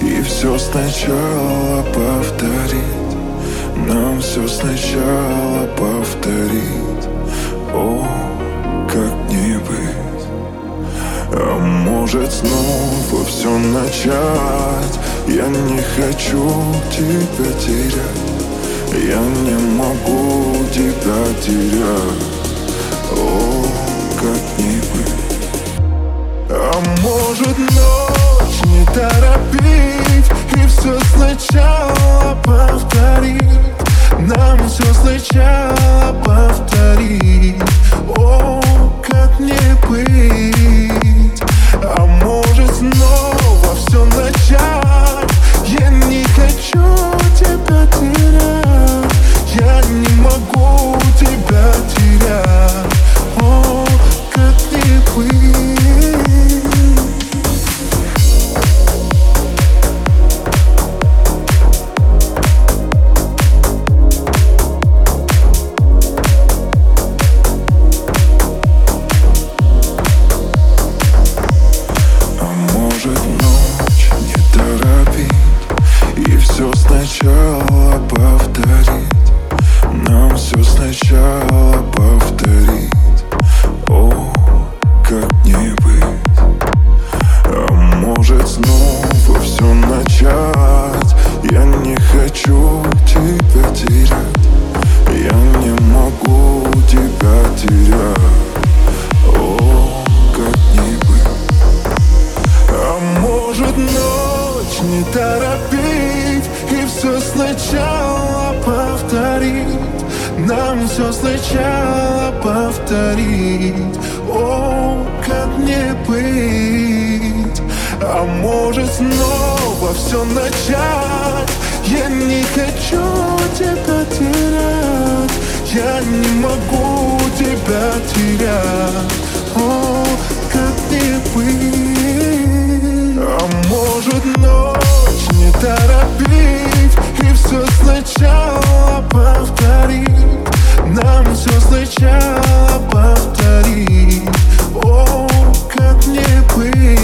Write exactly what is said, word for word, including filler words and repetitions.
И все сначала повторить. Нам все сначала повторить. О, как не быть. А может снова все начать. Я не хочу тебя терять. Я не могу тебя терять. О, как не быть. А может ночь не торопить и все сначала повторить. Нам все сначала повторить. О, как не быть. А может снова все начать. Я не хочу тебя терять. Я не могу тебя терять. О, как не быть. Сначала повторить. Нам все сначала повторить. О, как не быть. А может снова все начать. Я не хочу тебя терять. Я не могу тебя терять. О, как не быть. А может ночь не торопить и все сначала повторить. Нам все сначала повторить. О, как не быть. А может снова все начать. Я не хочу тебя терять. Я не могу тебя терять. О, как не быть. А может ночь не торопить и все сначала повторить. Нам все сначала повторить. О, как не быть.